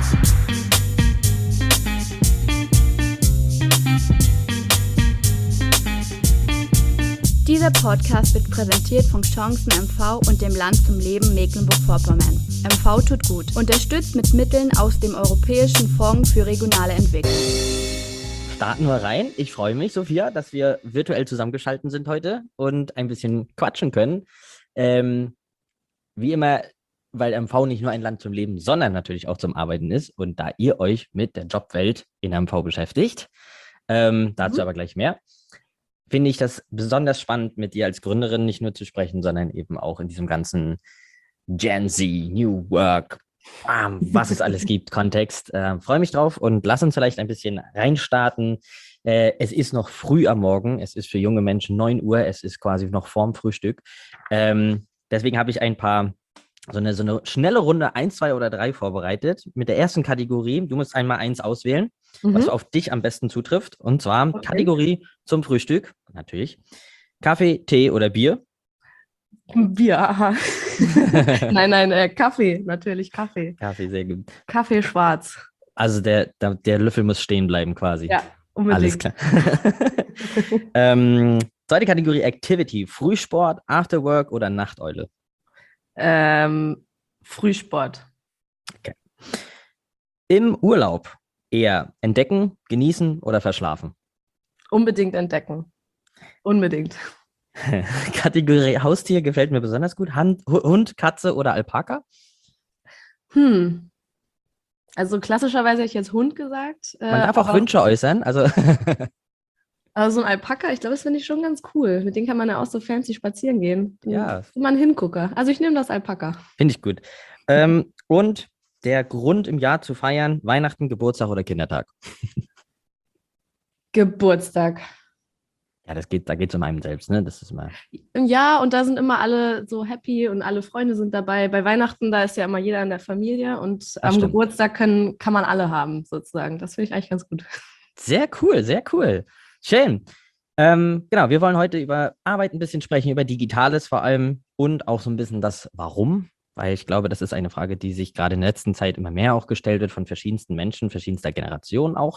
Dieser Podcast wird präsentiert von Chancen MV und dem Land zum Leben Mecklenburg-Vorpommern. MV tut gut. Unterstützt mit Mitteln aus dem Europäischen Fonds für regionale Entwicklung. Starten wir rein. Ich freue mich, Sophia, dass wir virtuell zusammengeschaltet sind heute und ein bisschen quatschen können. Wie immer, weil MV nicht nur ein Land zum Leben, sondern natürlich auch zum Arbeiten ist und da ihr euch mit der Jobwelt in MV beschäftigt, dazu aber gleich mehr, finde ich das besonders spannend, mit dir als Gründerin nicht nur zu sprechen, sondern eben auch in diesem ganzen Gen Z, New Work, was es alles gibt, Kontext. Freue mich drauf und lass uns vielleicht ein bisschen reinstarten. Es ist noch früh am Morgen, es ist für junge Menschen 9 Uhr, es ist quasi noch vorm Frühstück. Deswegen habe ich ein paar, so eine schnelle Runde 1, 2 oder 3 vorbereitet. Mit der ersten Kategorie, du musst einmal 1 auswählen, was auf dich am besten zutrifft. Und zwar Kategorie zum Frühstück, natürlich. Kaffee, Tee oder Bier? Bier, aha. Nein, Kaffee, natürlich Kaffee. Kaffee, sehr gut. Kaffee schwarz. Also der Löffel muss stehen bleiben quasi. Ja, unbedingt. Alles klar. Zweite Kategorie Activity, Frühsport, Afterwork oder Nachteule? Frühsport. Okay. Im Urlaub eher entdecken, genießen oder verschlafen? Unbedingt entdecken. Unbedingt. Kategorie Haustier gefällt mir besonders gut. Hund, Katze oder Alpaka? Also klassischerweise hätte ich jetzt Hund gesagt. Man darf auch Wünsche äußern. Also so ein Alpaka, ich glaube, das finde ich schon ganz cool. Mit denen kann man ja auch so fancy spazieren gehen. Ja. Immer ein Hingucker. Also ich nehme das Alpaka. Finde ich gut. Und der Grund im Jahr zu feiern, Weihnachten, Geburtstag oder Kindertag? Geburtstag. Ja, da geht es um einen selbst, ne? Das ist immer. Ja, und da sind immer alle so happy und alle Freunde sind dabei. Bei Weihnachten, da ist ja immer jeder in der Familie und am stimmt. Geburtstag kann man alle haben, sozusagen. Das finde ich eigentlich ganz gut. Sehr cool, sehr cool. Schön. Genau, wir wollen heute über Arbeit ein bisschen sprechen, über Digitales vor allem und auch so ein bisschen das Warum, weil ich glaube, das ist eine Frage, die sich gerade in der letzten Zeit immer mehr auch gestellt wird von verschiedensten Menschen, verschiedenster Generationen auch.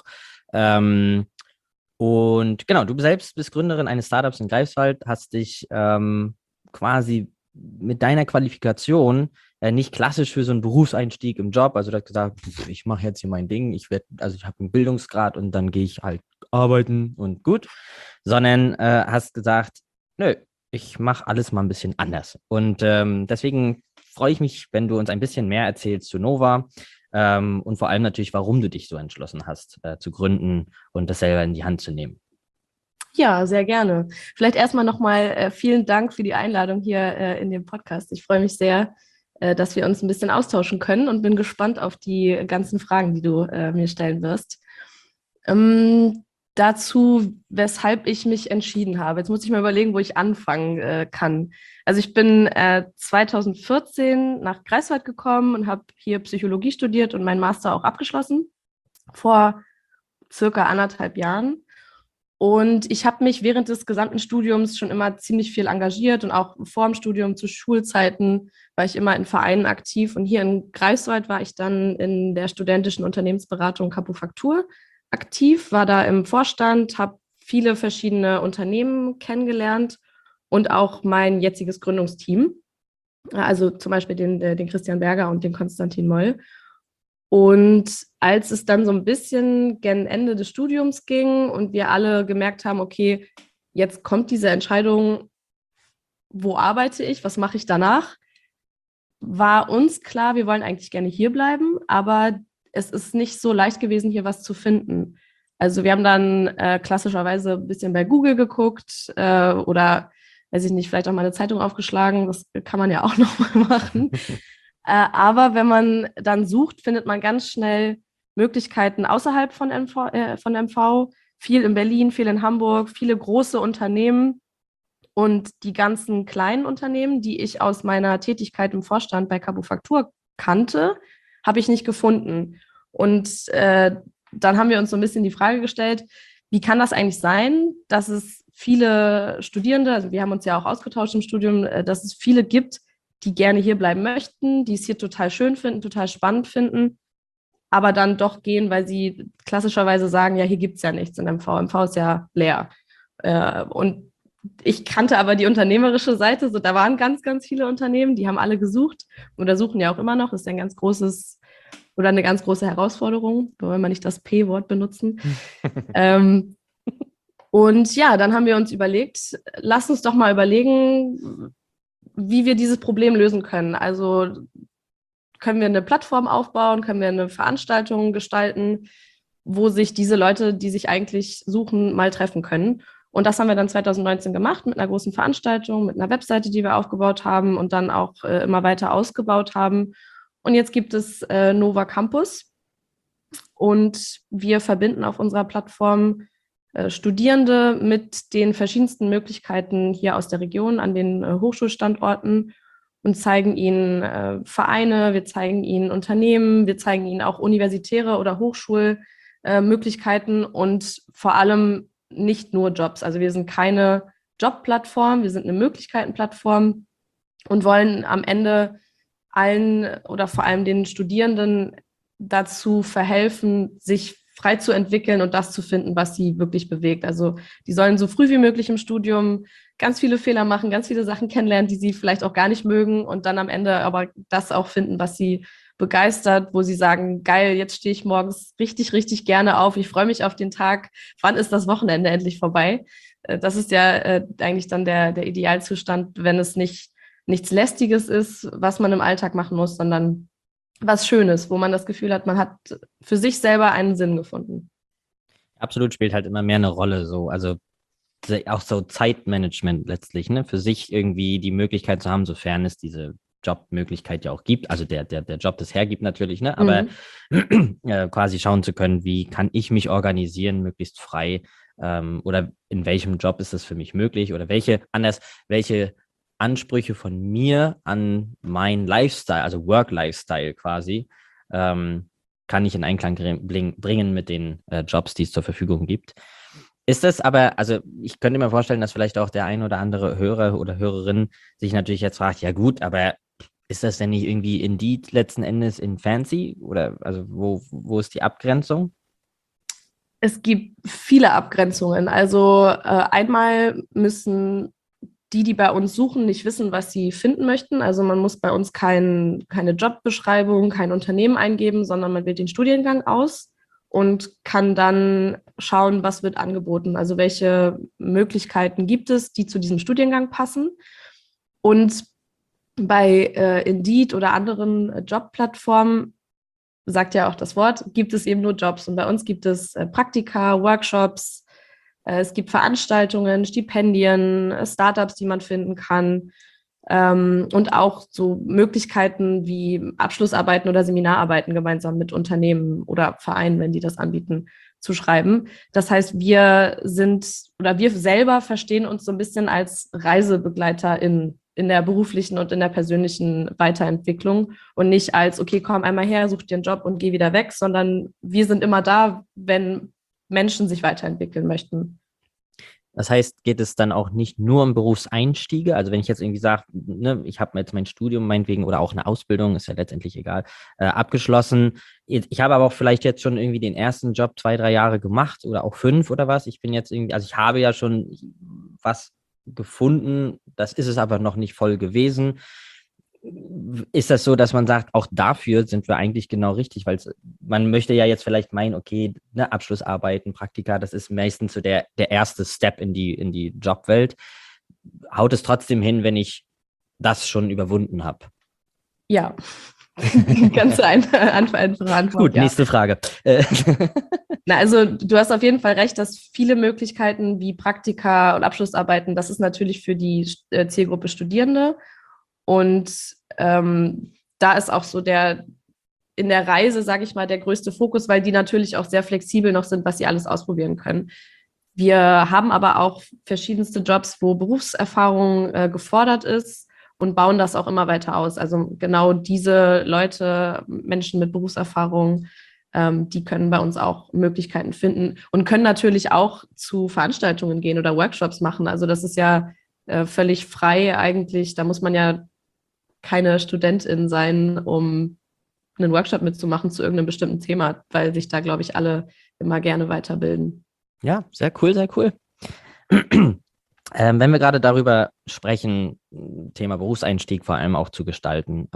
Und genau, du selbst bist Gründerin eines Startups in Greifswald, hast dich quasi mit deiner Qualifikation nicht klassisch für so einen Berufseinstieg im Job, also du hast gesagt, ich mache jetzt hier mein Ding, ich habe einen Bildungsgrad und dann gehe ich halt arbeiten und gut, sondern hast gesagt, nö, ich mache alles mal ein bisschen anders. Und deswegen freue ich mich, wenn du uns ein bisschen mehr erzählst zu Nova, und vor allem natürlich, warum du dich so entschlossen hast, zu gründen und das selber in die Hand zu nehmen. Ja, sehr gerne. Vielleicht erstmal nochmal vielen Dank für die Einladung hier in dem Podcast. Ich freue mich sehr, dass wir uns ein bisschen austauschen können und bin gespannt auf die ganzen Fragen, die du mir stellen wirst. Dazu, weshalb ich mich entschieden habe. Jetzt muss ich mal überlegen, wo ich anfangen kann. Also ich bin 2014 nach Greifswald gekommen und habe hier Psychologie studiert und meinen Master auch abgeschlossen, vor circa 1,5 Jahren. Und ich habe mich während des gesamten Studiums schon immer ziemlich viel engagiert und auch vor dem Studium zu Schulzeiten war ich immer in Vereinen aktiv. Und hier in Greifswald war ich dann in der studentischen Unternehmensberatung Capofaktur aktiv, war da im Vorstand, habe viele verschiedene Unternehmen kennengelernt und auch mein jetziges Gründungsteam, also zum Beispiel den Christian Berger und den Konstantin Moll. Und als es dann so ein bisschen gen Ende des Studiums ging und wir alle gemerkt haben, okay, jetzt kommt diese Entscheidung, wo arbeite ich, was mache ich danach, war uns klar, wir wollen eigentlich gerne hier bleiben, aber es ist nicht so leicht gewesen, hier was zu finden. Also wir haben dann klassischerweise ein bisschen bei Google geguckt oder, weiß ich nicht, vielleicht auch mal eine Zeitung aufgeschlagen. Das kann man ja auch nochmal machen. Aber wenn man dann sucht, findet man ganz schnell Möglichkeiten außerhalb von MV. Viel in Berlin, viel in Hamburg, viele große Unternehmen. Und die ganzen kleinen Unternehmen, die ich aus meiner Tätigkeit im Vorstand bei Capofaktur kannte, habe ich nicht gefunden. Und dann haben wir uns so ein bisschen die Frage gestellt, wie kann das eigentlich sein, dass es viele Studierende, also wir haben uns ja auch ausgetauscht im Studium, dass es viele gibt, die gerne hier bleiben möchten, die es hier total schön finden, total spannend finden, aber dann doch gehen, weil sie klassischerweise sagen, ja, hier gibt es ja nichts in MV. MV ist ja leer. Und ich kannte aber die unternehmerische Seite, so da waren ganz, ganz viele Unternehmen, die haben alle gesucht oder suchen ja auch immer noch. Das ist ein ganz großes oder eine ganz große Herausforderung, wollen wir nicht das P-Wort benutzen. Und ja, dann haben wir uns überlegt, lass uns doch mal überlegen, wie wir dieses Problem lösen können. Also können wir eine Plattform aufbauen, können wir eine Veranstaltung gestalten, wo sich diese Leute, die sich eigentlich suchen, mal treffen können. Und das haben wir dann 2019 gemacht mit einer großen Veranstaltung, mit einer Webseite, die wir aufgebaut haben und dann auch immer weiter ausgebaut haben. Und jetzt gibt es Nova Campus und wir verbinden auf unserer Plattform Studierende mit den verschiedensten Möglichkeiten hier aus der Region an den Hochschulstandorten und zeigen ihnen Vereine, wir zeigen ihnen Unternehmen, wir zeigen ihnen auch universitäre oder Hochschulmöglichkeiten und vor allem nicht nur Jobs. Also wir sind keine Jobplattform, wir sind eine Möglichkeitenplattform und wollen am Ende allen oder vor allem den Studierenden dazu verhelfen, sich frei zu entwickeln und das zu finden, was sie wirklich bewegt. Also die sollen so früh wie möglich im Studium ganz viele Fehler machen, ganz viele Sachen kennenlernen, die sie vielleicht auch gar nicht mögen und dann am Ende aber das auch finden, was sie begeistert, wo sie sagen, geil, jetzt stehe ich morgens richtig, richtig gerne auf, ich freue mich auf den Tag, wann ist das Wochenende endlich vorbei? Das ist ja eigentlich dann der Idealzustand, wenn es nichts Lästiges ist, was man im Alltag machen muss, sondern was Schönes, wo man das Gefühl hat, man hat für sich selber einen Sinn gefunden. Absolut, spielt halt immer mehr eine Rolle, so, also auch so Zeitmanagement letztlich, ne, für sich irgendwie die Möglichkeit zu haben, sofern es diese Jobmöglichkeit ja auch gibt, also der Job das hergibt natürlich, ne, aber quasi schauen zu können, wie kann ich mich organisieren, möglichst frei, oder in welchem Job ist es für mich möglich oder welche Ansprüche von mir an mein Lifestyle, also Work-Lifestyle quasi, kann ich in Einklang bringen mit den Jobs, die es zur Verfügung gibt. Ist das aber, also ich könnte mir vorstellen, dass vielleicht auch der ein oder andere Hörer oder Hörerin sich natürlich jetzt fragt, ja gut, aber ist das denn nicht irgendwie Indeed letzten Endes in Fancy? Oder also wo ist die Abgrenzung? Es gibt viele Abgrenzungen. Also einmal müssen die bei uns suchen, nicht wissen, was sie finden möchten. Also man muss bei uns keine Jobbeschreibung, kein Unternehmen eingeben, sondern man wählt den Studiengang aus und kann dann schauen, was wird angeboten. Also welche Möglichkeiten gibt es, die zu diesem Studiengang passen. Und bei Indeed oder anderen Jobplattformen, sagt ja auch das Wort, gibt es eben nur Jobs. Und bei uns gibt es Praktika, Workshops, es gibt Veranstaltungen, Stipendien, Startups, die man finden kann, und auch so Möglichkeiten wie Abschlussarbeiten oder Seminararbeiten gemeinsam mit Unternehmen oder Vereinen, wenn die das anbieten, zu schreiben. Das heißt, wir selber verstehen uns so ein bisschen als Reisebegleiter in der beruflichen und in der persönlichen Weiterentwicklung und nicht als, okay, komm einmal her, such dir einen Job und geh wieder weg, sondern wir sind immer da, wenn Menschen sich weiterentwickeln möchten. Das heißt, geht es dann auch nicht nur um Berufseinstiege? Also wenn ich jetzt irgendwie sage, ne, ich habe jetzt mein Studium meinetwegen oder auch eine Ausbildung, ist ja letztendlich egal, abgeschlossen. Ich habe aber auch vielleicht jetzt schon irgendwie den ersten Job 2-3 Jahre gemacht oder auch 5 oder was. Ich bin jetzt irgendwie, also ich habe ja schon was gefunden, das ist es aber noch nicht voll gewesen. Ist das so, dass man sagt, auch dafür sind wir eigentlich genau richtig, weil man möchte ja jetzt vielleicht meinen, okay, ne, Abschlussarbeiten, Praktika, das ist meistens so der erste Step in die Jobwelt. Haut es trotzdem hin, wenn ich das schon überwunden habe? Ja, ganz einfache Antwort. Gut, ja. Nächste Frage. Na, also du hast auf jeden Fall recht, dass viele Möglichkeiten wie Praktika und Abschlussarbeiten, das ist natürlich für die Zielgruppe Studierende. Und da ist auch so in der Reise, sage ich mal, der größte Fokus, weil die natürlich auch sehr flexibel noch sind, was sie alles ausprobieren können. Wir haben aber auch verschiedenste Jobs, wo Berufserfahrung gefordert ist und bauen das auch immer weiter aus. Also genau diese Leute, Menschen mit Berufserfahrung, die können bei uns auch Möglichkeiten finden und können natürlich auch zu Veranstaltungen gehen oder Workshops machen. Also das ist ja völlig frei eigentlich. Da muss man ja keine Studentin sein, um einen Workshop mitzumachen zu irgendeinem bestimmten Thema, weil sich da, glaube ich, alle immer gerne weiterbilden. Ja, sehr cool, sehr cool. Wenn wir gerade darüber sprechen, Thema Berufseinstieg vor allem auch zu gestalten,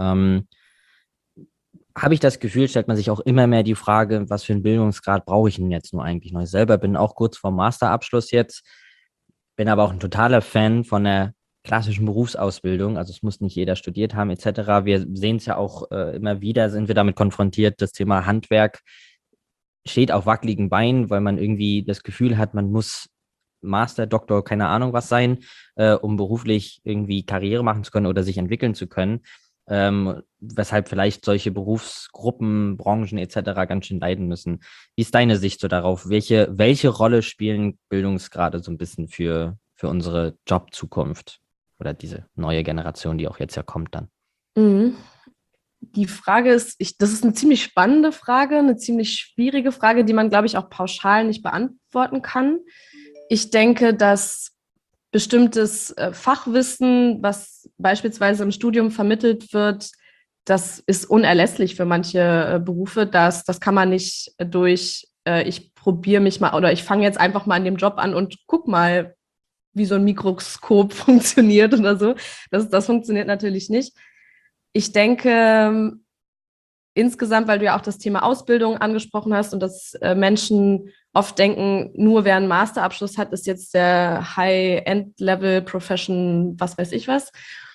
habe ich das Gefühl, stellt man sich auch immer mehr die Frage, was für einen Bildungsgrad brauche ich denn jetzt nur eigentlich noch? Ich selber bin auch kurz vorm Masterabschluss jetzt, bin aber auch ein totaler Fan von der klassischen Berufsausbildung. Also es muss nicht jeder studiert haben etc. Wir sehen es ja auch immer wieder, sind wir damit konfrontiert, das Thema Handwerk steht auf wackeligen Beinen, weil man irgendwie das Gefühl hat, man muss Master, Doktor, keine Ahnung was sein, um beruflich irgendwie Karriere machen zu können oder sich entwickeln zu können. Weshalb vielleicht solche Berufsgruppen, Branchen etc. ganz schön leiden müssen. Wie ist deine Sicht so darauf? Welche Rolle spielen Bildungsgrade so ein bisschen für unsere Jobzukunft oder diese neue Generation, die auch jetzt ja kommt dann? Mhm. Die Frage ist, das ist eine ziemlich spannende Frage, eine ziemlich schwierige Frage, die man, glaube ich, auch pauschal nicht beantworten kann. Ich denke, dass bestimmtes Fachwissen, was beispielsweise im Studium vermittelt wird, das ist unerlässlich für manche Berufe. Das kann man nicht durch, ich probiere mich mal oder ich fange jetzt einfach mal an dem Job an und guck mal, wie so ein Mikroskop funktioniert oder so. Das funktioniert natürlich nicht. Ich denke, insgesamt, weil du ja auch das Thema Ausbildung angesprochen hast und dass Menschen oft denken, nur wer einen Masterabschluss hat, ist jetzt der High-End-Level-Profession, was weiß ich was.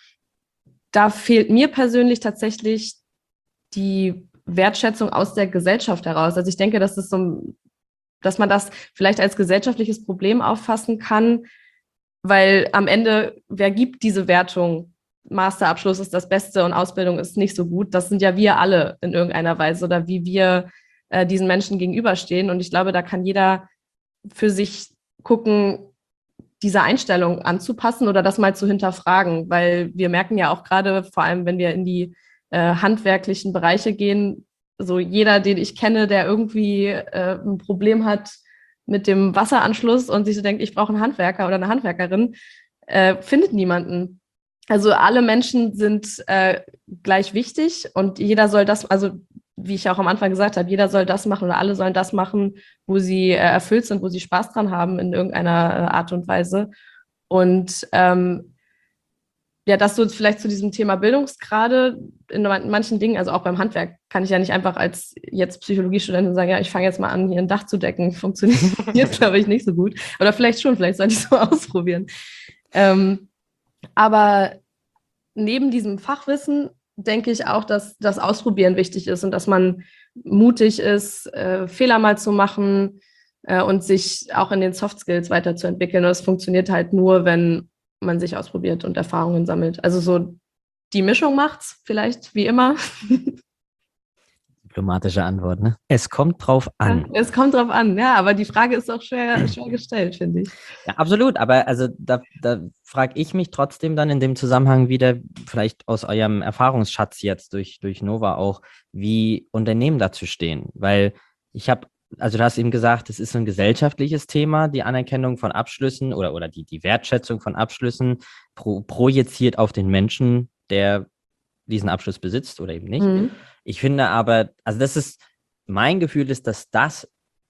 Da fehlt mir persönlich tatsächlich die Wertschätzung aus der Gesellschaft heraus. Also ich denke, dass man das vielleicht als gesellschaftliches Problem auffassen kann, weil am Ende, wer gibt diese Wertung? Masterabschluss ist das Beste und Ausbildung ist nicht so gut. Das sind ja wir alle in irgendeiner Weise oder wie wir diesen Menschen gegenüberstehen. Und ich glaube, da kann jeder für sich gucken, diese Einstellung anzupassen oder das mal zu hinterfragen, weil wir merken ja auch gerade, vor allem wenn wir in die handwerklichen Bereiche gehen, so jeder, den ich kenne, der irgendwie ein Problem hat mit dem Wasseranschluss und sich so denkt, ich brauche einen Handwerker oder eine Handwerkerin, findet niemanden. Also alle Menschen sind gleich wichtig und jeder soll das, also wie ich auch am Anfang gesagt habe, jeder soll das machen oder alle sollen das machen, wo sie erfüllt sind, wo sie Spaß dran haben in irgendeiner Art und Weise. Und ja, das so vielleicht zu diesem Thema Bildungsgrade in manchen Dingen, also auch beim Handwerk, kann ich ja nicht einfach als jetzt Psychologiestudentin sagen, ja, ich fange jetzt mal an, hier ein Dach zu decken. Funktioniert, glaube ich, nicht so gut. Oder vielleicht schon, vielleicht sollte ich es mal ausprobieren. Aber neben diesem Fachwissen denke ich auch, dass das Ausprobieren wichtig ist und dass man mutig ist, Fehler mal zu machen und sich auch in den Soft Skills weiterzuentwickeln. Und das funktioniert halt nur, wenn man sich ausprobiert und Erfahrungen sammelt. Also so die Mischung macht's vielleicht, wie immer. Diplomatische Antwort, ne? Es kommt drauf an. Ja, es kommt drauf an, ja, aber die Frage ist auch schwer gestellt, finde ich. Ja, absolut, aber also da frage ich mich trotzdem dann in dem Zusammenhang wieder, vielleicht aus eurem Erfahrungsschatz jetzt durch Nova auch, wie Unternehmen dazu stehen. Weil also du hast eben gesagt, es ist so ein gesellschaftliches Thema, die Anerkennung von Abschlüssen oder die Wertschätzung von Abschlüssen projiziert auf den Menschen, der diesen Abschluss besitzt oder eben nicht. Mhm. Ich finde aber, also mein Gefühl ist, dass das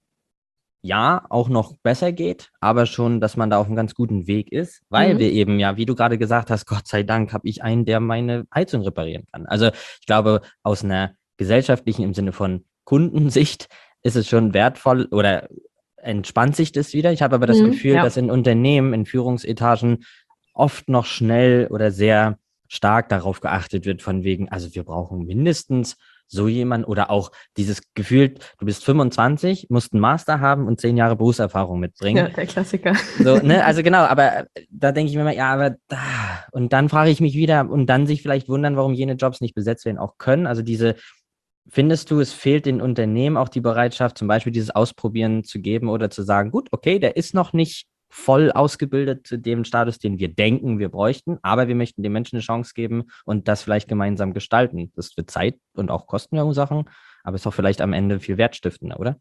ja auch noch besser geht, aber schon, dass man da auf einem ganz guten Weg ist, weil wir eben ja, wie du gerade gesagt hast, Gott sei Dank habe ich einen, der meine Heizung reparieren kann. Also ich glaube, aus einer gesellschaftlichen, im Sinne von Kundensicht, ist es schon wertvoll oder entspannt sich das wieder. Ich habe aber das Gefühl, dass in Unternehmen, in Führungsetagen oft noch schnell oder sehr stark darauf geachtet wird, von wegen, also wir brauchen mindestens so jemand oder auch dieses Gefühl, du bist 25, musst einen Master haben und 10 Jahre Berufserfahrung mitbringen. Ja, der Klassiker. So, ne? Also genau, aber da denke ich mir immer, ja, aber da. Und dann frage ich mich wieder und dann sich vielleicht wundern, warum jene Jobs nicht besetzt werden auch können. Also findest du, es fehlt den Unternehmen auch die Bereitschaft, zum Beispiel dieses Ausprobieren zu geben oder zu sagen, gut, okay, der ist noch nicht voll ausgebildet zu dem Status, den wir denken, wir bräuchten, aber wir möchten den Menschen eine Chance geben und das vielleicht gemeinsam gestalten. Das wird Zeit und auch Kosten verursachen, aber ist auch vielleicht am Ende viel wertstiftender, oder?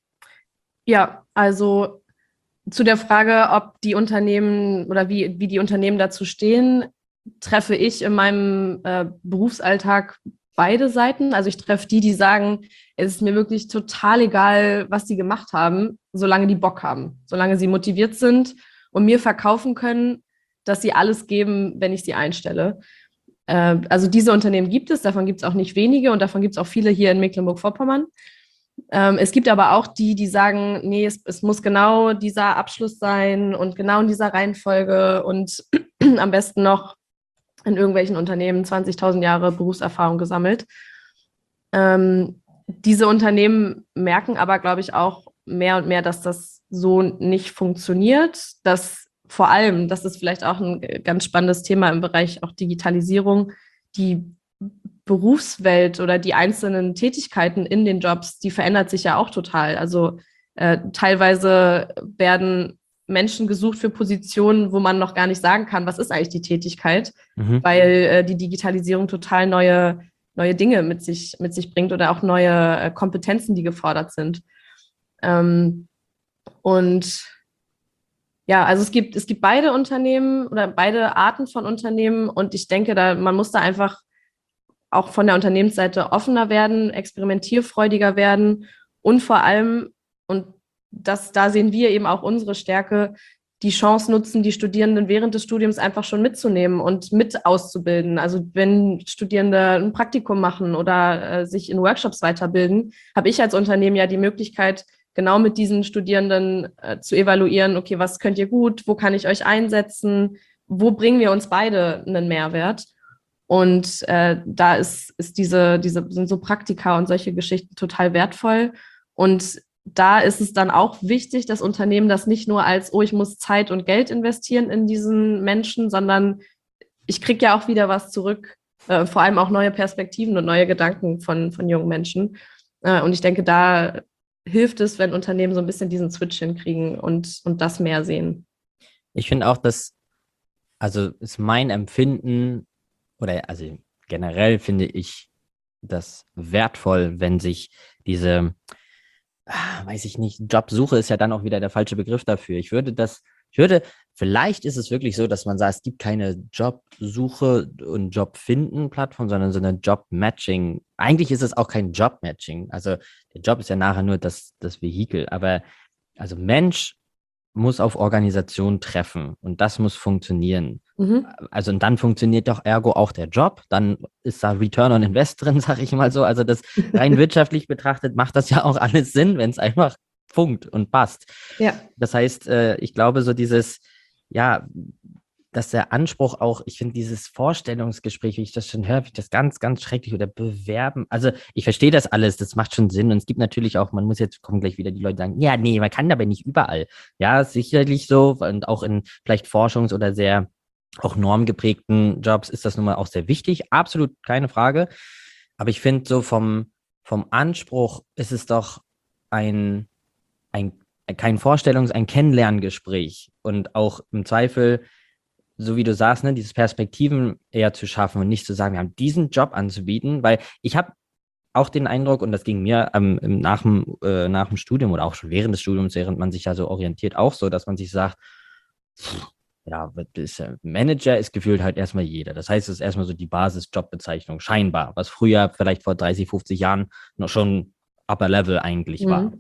Ja, also zu der Frage, ob die Unternehmen oder wie die Unternehmen dazu stehen, treffe ich in meinem Berufsalltag beide Seiten. Also ich treffe die, die sagen, es ist mir wirklich total egal, was die gemacht haben, solange die Bock haben, solange sie motiviert sind und mir verkaufen können, dass sie alles geben, wenn ich sie einstelle. Also diese Unternehmen gibt es, davon gibt es auch nicht wenige und davon gibt es auch viele hier in Mecklenburg-Vorpommern. Es gibt aber auch die, die sagen, nee, es muss genau dieser Abschluss sein und genau in dieser Reihenfolge und am besten noch in irgendwelchen Unternehmen 20.000 Jahre Berufserfahrung gesammelt. Diese Unternehmen merken aber, glaube ich, auch mehr und mehr, dass das so nicht funktioniert, dass vor allem, das ist vielleicht auch ein ganz spannendes Thema im Bereich auch Digitalisierung, die Berufswelt oder die einzelnen Tätigkeiten in den Jobs, die verändert sich ja auch total. Also teilweise werden Menschen gesucht für Positionen, wo man noch gar nicht sagen kann, was ist eigentlich die Tätigkeit, weil die Digitalisierung total neue Dinge mit sich bringt oder auch neue Kompetenzen, die gefordert sind. Und ja, also es gibt beide Unternehmen oder beide Arten von Unternehmen und ich denke, man muss da einfach auch von der Unternehmensseite offener werden, experimentierfreudiger werden und vor allem, und da sehen wir eben auch unsere Stärke, die Chance nutzen, die Studierenden während des Studiums einfach schon mitzunehmen und mit auszubilden. Also wenn Studierende ein Praktikum machen oder sich in Workshops weiterbilden, habe ich als Unternehmen ja die Möglichkeit, genau mit diesen Studierenden zu evaluieren, okay, was könnt ihr gut, wo kann ich euch einsetzen, wo bringen wir uns beide einen Mehrwert? Und da sind so Praktika und solche Geschichten total wertvoll. Und da ist es dann auch wichtig, dass Unternehmen das nicht nur als, oh, ich muss Zeit und Geld investieren in diesen Menschen, sondern ich kriege ja auch wieder was zurück, vor allem auch neue Perspektiven und neue Gedanken von jungen Menschen. Und ich denke, da hilft es, wenn Unternehmen so ein bisschen diesen Switch hinkriegen und das mehr sehen. Ich finde auch, also ist mein Empfinden, oder also generell finde ich das wertvoll, wenn sich diese, weiß ich nicht, Jobsuche ist ja dann auch wieder der falsche Begriff dafür. Vielleicht ist es wirklich so, dass man sagt, es gibt keine Jobsuche und Jobfinden-Plattform, sondern so eine Job-Matching. Eigentlich ist es auch kein Job-Matching. Also der Job ist ja nachher nur das Vehikel. Aber also Mensch muss auf Organisation treffen und das muss funktionieren. Also und dann funktioniert doch ergo auch der Job. Dann ist da Return on Invest drin, sage ich mal so. Also das rein wirtschaftlich betrachtet macht das ja auch alles Sinn, wenn es einfach funkt und passt. Ja. Das heißt, ich glaube so dieses, ja, dass der Anspruch auch, ich finde dieses Vorstellungsgespräch, wie ich das schon höre, finde ich das ganz, ganz schrecklich oder bewerben. Also ich verstehe das alles, das macht schon Sinn und es gibt natürlich auch, kommen gleich wieder die Leute sagen, ja, nee, man kann aber nicht überall. Ja, sicherlich so und auch in vielleicht Forschungs- oder sehr auch normgeprägten Jobs ist das nun mal auch sehr wichtig, absolut keine Frage. Aber ich finde so vom Anspruch ist es doch kein ein Kennenlerngespräch und auch im Zweifel, so wie du sagst, ne, diese Perspektiven eher zu schaffen und nicht zu sagen, wir haben diesen Job anzubieten, weil ich habe auch den Eindruck, und das ging mir nach dem Studium oder auch schon während des Studiums, während man sich ja so orientiert, auch so, dass man sich sagt, ja, Manager ist gefühlt halt erstmal jeder. Das heißt, es ist erstmal so die Basis-Jobbezeichnung, scheinbar, was früher vielleicht vor 30, 50 Jahren noch schon Upper Level eigentlich war.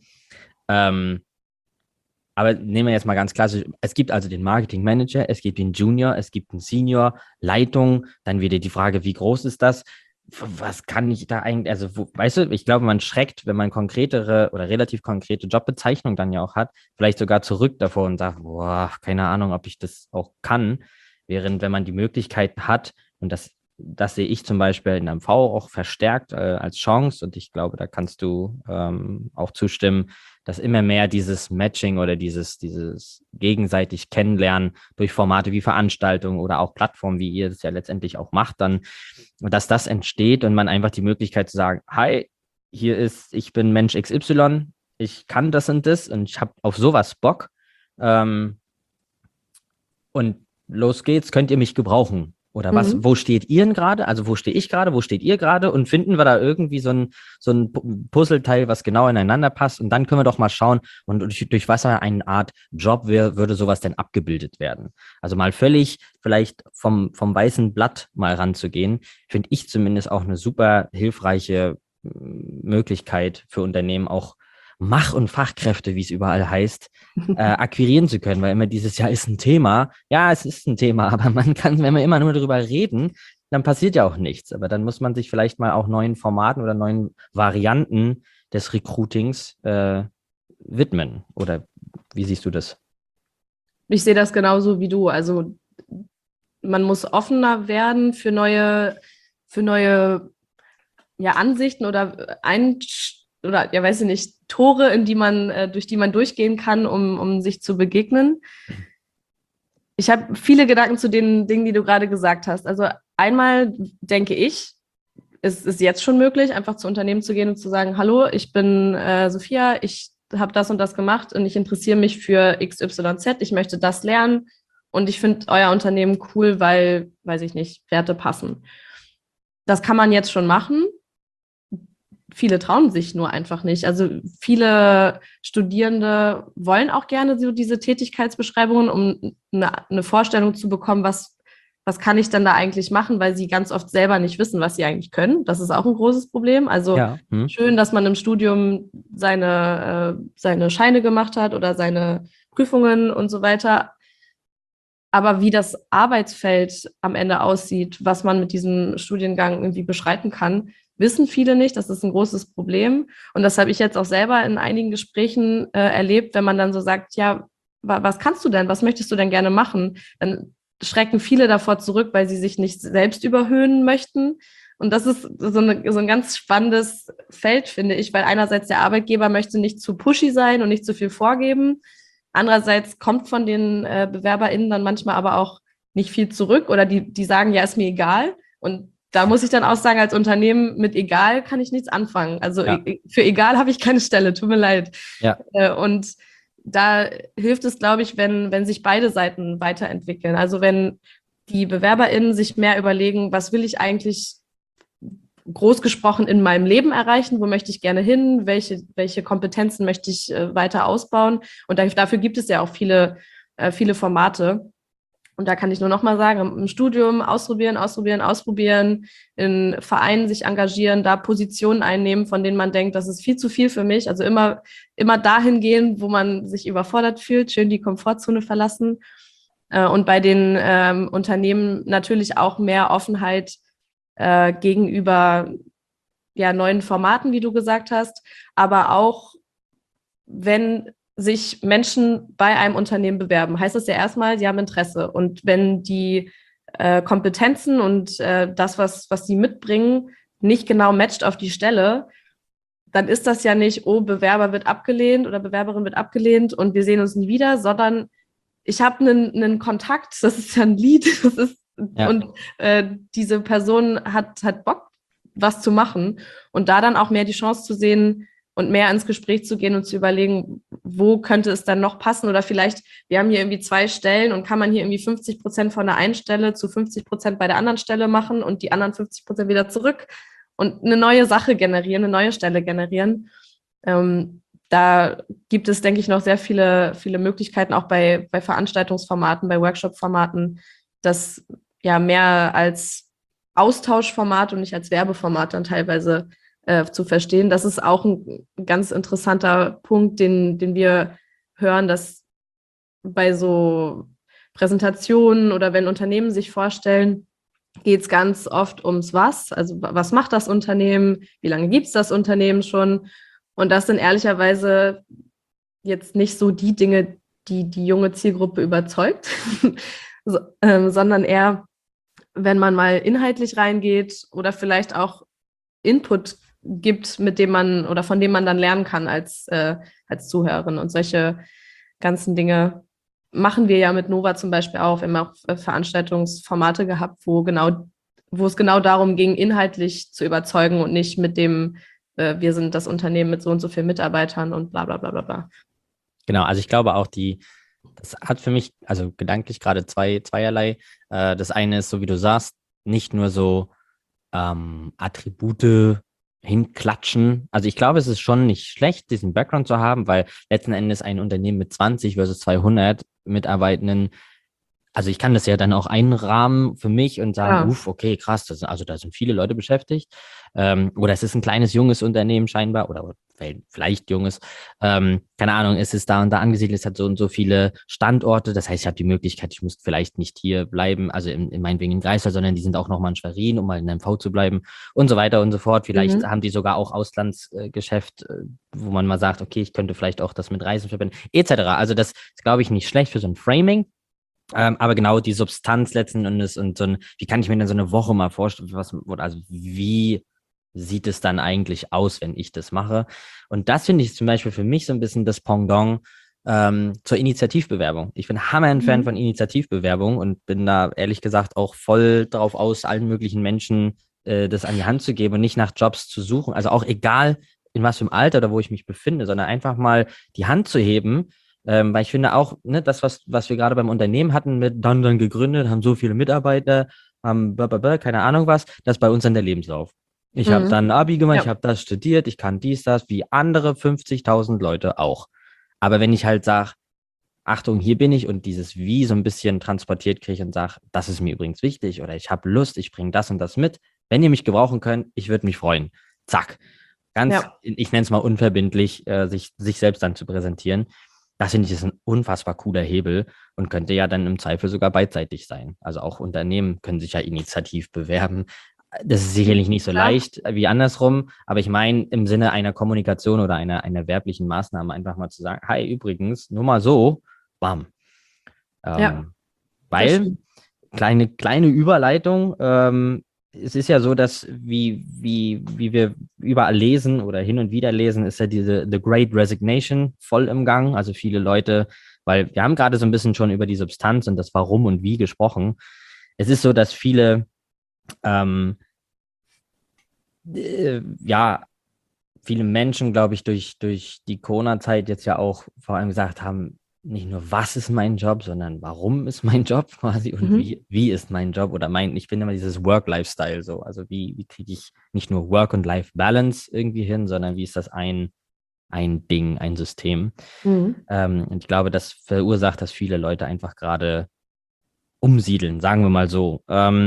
Aber nehmen wir jetzt mal ganz klassisch, es gibt also den Marketing Manager, es gibt den Junior, es gibt den Senior, Leitung, dann wieder die Frage, wie groß ist das? Was kann ich da eigentlich, also weißt du, ich glaube, man schreckt, wenn man konkretere oder relativ konkrete Jobbezeichnungen dann ja auch hat, vielleicht sogar zurück davor und sagt, boah, keine Ahnung, ob ich das auch kann, während wenn man die Möglichkeiten hat, und das sehe ich zum Beispiel in MV auch verstärkt als Chance, und ich glaube, da kannst du auch zustimmen, dass immer mehr dieses Matching oder dieses gegenseitig Kennenlernen durch Formate wie Veranstaltungen oder auch Plattformen, wie ihr das ja letztendlich auch macht, dann, dass das entsteht und man einfach die Möglichkeit zu sagen, hi, ich bin Mensch XY, ich kann das und ich habe auf sowas Bock und los geht's, könnt ihr mich gebrauchen? Oder wo steht ihr gerade? Also wo stehe ich gerade? Wo steht ihr gerade? Und finden wir da irgendwie so ein Puzzleteil, was genau ineinander passt? Und dann können wir doch mal schauen, und durch was für eine Art Job würde sowas denn abgebildet werden? Also mal völlig vielleicht vom weißen Blatt mal ranzugehen, finde ich zumindest auch eine super hilfreiche Möglichkeit für Unternehmen, auch Mach- und Fachkräfte, wie es überall heißt, akquirieren zu können, weil immer dieses Jahr ist ein Thema. Ja, es ist ein Thema, aber man kann, wenn wir immer nur darüber reden, dann passiert ja auch nichts. Aber dann muss man sich vielleicht mal auch neuen Formaten oder neuen Varianten des Recruitings widmen. Oder wie siehst du das? Ich sehe das genauso wie du. Also man muss offener werden für neue ja, Ansichten oder ja, weiß ich nicht, Tore, durch die man durchgehen kann, um sich zu begegnen. Ich habe viele Gedanken zu den Dingen, die du gerade gesagt hast. Also einmal denke ich, es ist jetzt schon möglich, einfach zu Unternehmen zu gehen und zu sagen, hallo, ich bin Sophia, ich habe das und das gemacht und ich interessiere mich für XYZ, ich möchte das lernen und ich finde euer Unternehmen cool, weil, weiß ich nicht, Werte passen. Das kann man jetzt schon machen. Viele trauen sich nur einfach nicht. Also viele Studierende wollen auch gerne so diese Tätigkeitsbeschreibungen, um eine Vorstellung zu bekommen, was kann ich denn da eigentlich machen, weil sie ganz oft selber nicht wissen, was sie eigentlich können. Das ist auch ein großes Problem. Also schön, dass man im Studium seine Scheine gemacht hat oder seine Prüfungen und so weiter. Aber wie das Arbeitsfeld am Ende aussieht, was man mit diesem Studiengang irgendwie beschreiten kann, wissen viele nicht. Das ist ein großes Problem. Und das habe ich jetzt auch selber in einigen Gesprächen erlebt, wenn man dann so sagt, ja, was kannst du denn? Was möchtest du denn gerne machen? Dann schrecken viele davor zurück, weil sie sich nicht selbst überhöhen möchten. Und das ist so ein ganz spannendes Feld, finde ich, weil einerseits der Arbeitgeber möchte nicht zu pushy sein und nicht zu viel vorgeben. Andererseits kommt von den BewerberInnen dann manchmal aber auch nicht viel zurück oder die sagen, ja, ist mir egal. Und da muss ich dann auch sagen, als Unternehmen mit egal kann ich nichts anfangen. Also für egal habe ich keine Stelle, tut mir leid. Ja. Und da hilft es, glaube ich, wenn sich beide Seiten weiterentwickeln. Also wenn die BewerberInnen sich mehr überlegen, was will ich eigentlich groß gesprochen in meinem Leben erreichen, wo möchte ich gerne hin, welche Kompetenzen möchte ich weiter ausbauen. Und dafür gibt es ja auch viele Formate. Und da kann ich nur noch mal sagen, im Studium ausprobieren, in Vereinen sich engagieren, da Positionen einnehmen, von denen man denkt, das ist viel zu viel für mich. Also immer dahin gehen, wo man sich überfordert fühlt, schön die Komfortzone verlassen. Und bei den Unternehmen natürlich auch mehr Offenheit gegenüber neuen Formaten, wie du gesagt hast, aber auch wenn sich Menschen bei einem Unternehmen bewerben, heißt das ja erstmal, sie haben Interesse. Und wenn die Kompetenzen und das, was sie mitbringen, nicht genau matcht auf die Stelle, dann ist das ja nicht, oh, Bewerber wird abgelehnt oder Bewerberin wird abgelehnt und wir sehen uns nie wieder, sondern ich habe einen Kontakt, das ist ja ein Lied, und diese Person hat Bock, was zu machen und da dann auch mehr die Chance zu sehen und mehr ins Gespräch zu gehen und zu überlegen, wo könnte es dann noch passen oder vielleicht, wir haben hier irgendwie 2 Stellen und kann man hier irgendwie 50% von der einen Stelle zu 50% bei der anderen Stelle machen und die anderen 50% wieder zurück und eine neue Sache generieren, eine neue Stelle generieren. Da gibt es, denke ich, noch sehr viele, viele Möglichkeiten, auch bei Veranstaltungsformaten, bei Workshop-Formaten, das ja mehr als Austauschformat und nicht als Werbeformat dann teilweise zu verstehen. Das ist auch ein ganz interessanter Punkt, den wir hören, dass bei so Präsentationen oder wenn Unternehmen sich vorstellen, geht es ganz oft ums Was. Also was macht das Unternehmen? Wie lange gibt es das Unternehmen schon? Und das sind ehrlicherweise jetzt nicht so die Dinge, die junge Zielgruppe überzeugt, sondern eher, wenn man mal inhaltlich reingeht oder vielleicht auch Input gibt, mit dem man oder von dem man dann lernen kann als Zuhörerin. Und solche ganzen Dinge machen wir ja mit Nova zum Beispiel auch. Wir haben auch Veranstaltungsformate gehabt, wo es genau darum ging, inhaltlich zu überzeugen und nicht mit dem, wir sind das Unternehmen mit so und so vielen Mitarbeitern und bla bla bla bla bla. Genau, also ich glaube auch, die Das hat für mich, also gedanklich gerade zweierlei. Das eine ist, so wie du sagst, nicht nur so Attribute hinklatschen. Also ich glaube, es ist schon nicht schlecht, diesen Background zu haben, weil letzten Endes ein Unternehmen mit 20 versus 200 Mitarbeitenden, also ich kann das ja dann auch einrahmen für mich und sagen, Ja. okay, krass, also da sind viele Leute beschäftigt. Oder es ist ein kleines, junges Unternehmen scheinbar oder vielleicht junges. Keine Ahnung, es ist da und da angesiedelt, es hat so und so viele Standorte. Das heißt, ich habe die Möglichkeit, ich muss vielleicht nicht hier bleiben, also in meinetwegen in Greifswald, sondern die sind auch nochmal in Schwerin, um mal in MV zu bleiben und so weiter und so fort. Vielleicht Mhm. haben die sogar auch Auslandsgeschäft, wo man mal sagt, okay, ich könnte vielleicht auch das mit Reisen verbinden, etc. Also das ist, glaube ich, nicht schlecht für so ein Framing. Aber genau die Substanz letzten Endes und so ein, wie kann ich mir denn so eine Woche mal vorstellen, also wie sieht es dann eigentlich aus, wenn ich das mache? Und das finde ich zum Beispiel für mich so ein bisschen das Pendant zur Initiativbewerbung. Ich bin hammer ein Fan Mhm. von Initiativbewerbung und bin da ehrlich gesagt auch voll drauf aus, allen möglichen Menschen das an die Hand zu geben und nicht nach Jobs zu suchen. Also auch egal, in was für einem Alter oder wo ich mich befinde, sondern einfach mal die Hand zu heben, weil ich finde auch, ne, das, was wir gerade beim Unternehmen hatten, mit dann gegründet, haben so viele Mitarbeiter, haben keine Ahnung was, das ist bei uns dann der Lebenslauf. Ich habe Mhm. dann ein Abi gemacht, ich Ja. habe das studiert, ich kann dies, das, wie andere 50.000 Leute auch. Aber wenn ich halt sage, Achtung, hier bin ich und dieses Wie so ein bisschen transportiert kriege und sage, das ist mir übrigens wichtig oder ich habe Lust, ich bringe das und das mit. Wenn ihr mich gebrauchen könnt, ich würde mich freuen. Zack. Ganz, Ja. ich nenne es mal unverbindlich, sich selbst dann zu präsentieren. Das finde ich ist ein unfassbar cooler Hebel und könnte ja dann im Zweifel sogar beidseitig sein. Also auch Unternehmen können sich ja initiativ bewerben. Das ist sicherlich nicht so Klar. leicht wie andersrum, aber ich meine im Sinne einer Kommunikation oder einer werblichen Maßnahme einfach mal zu sagen, hi, übrigens, nur mal so, bam. Ja, Ähm, das weil, stimmt. kleine Überleitung, es ist ja so, dass wie wir überall lesen oder hin und wieder lesen, ist ja diese The Great Resignation voll im Gang. Also viele Leute, weil wir haben gerade so ein bisschen schon über die Substanz und das Warum und Wie gesprochen. Es ist so, dass viele ähm, ja, viele Menschen, glaube ich, durch die Corona-Zeit jetzt ja auch vor allem gesagt haben, nicht nur, was ist mein Job, sondern warum ist mein Job quasi und Mhm. wie ist mein Job oder ich bin immer dieses Work-Lifestyle so. Also wie kriege ich nicht nur Work- und Life-Balance irgendwie hin, sondern wie ist das ein Ding, ein System. Mhm. Und ich glaube, das verursacht, dass viele Leute einfach gerade umsiedeln, sagen wir mal so.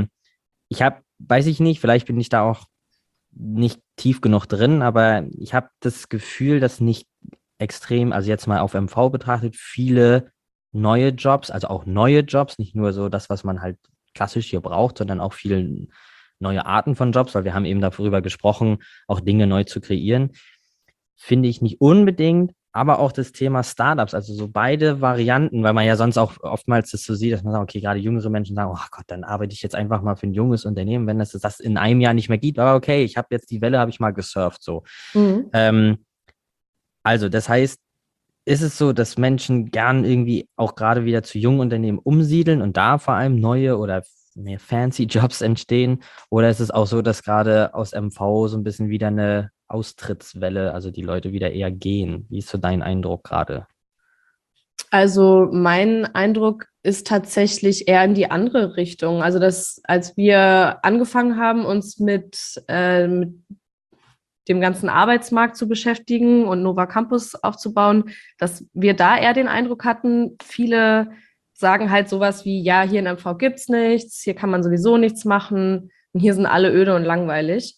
Weiß ich nicht, vielleicht bin ich da auch nicht tief genug drin, aber ich habe das Gefühl, dass nicht extrem, also jetzt mal auf MV betrachtet, viele neue Jobs, also auch neue Jobs, nicht nur so das, was man halt klassisch hier braucht, sondern auch viele neue Arten von Jobs, weil wir haben eben darüber gesprochen, auch Dinge neu zu kreieren, finde ich nicht unbedingt, aber auch das Thema Startups, also so beide Varianten, weil man ja sonst auch oftmals das so sieht, dass man sagt, okay, gerade jüngere Menschen sagen, oh Gott, dann arbeite ich jetzt einfach mal für ein junges Unternehmen, wenn es das in einem Jahr nicht mehr gibt, aber okay, ich habe jetzt die Welle, habe ich mal gesurft, so. Mhm. Ähm, also das heißt, ist es so, dass Menschen gern irgendwie auch gerade wieder zu jungen Unternehmen umsiedeln und da vor allem neue oder mehr fancy Jobs entstehen? Oder ist es auch so, dass gerade aus MV so ein bisschen wieder eine Austrittswelle, also die Leute wieder eher gehen? Wie ist so dein Eindruck gerade? Also mein Eindruck ist tatsächlich eher in die andere Richtung. Also dass als wir angefangen haben, uns mit dem ganzen Arbeitsmarkt zu beschäftigen und Nova Campus aufzubauen, dass wir da eher den Eindruck hatten, viele sagen halt sowas wie, ja, hier in MV gibt's nichts, hier kann man sowieso nichts machen und hier sind alle öde und langweilig.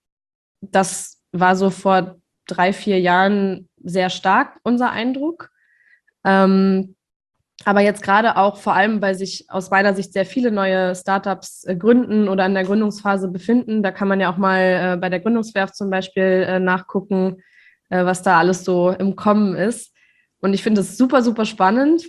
Das war so vor 3, 4 Jahren sehr stark unser Eindruck. Ähm, aber jetzt gerade auch vor allem, weil sich aus meiner Sicht sehr viele neue Startups gründen oder in der Gründungsphase befinden. Da kann man ja auch mal bei der Gründungswerft zum Beispiel nachgucken, was da alles so im Kommen ist. Und ich finde es super, super spannend,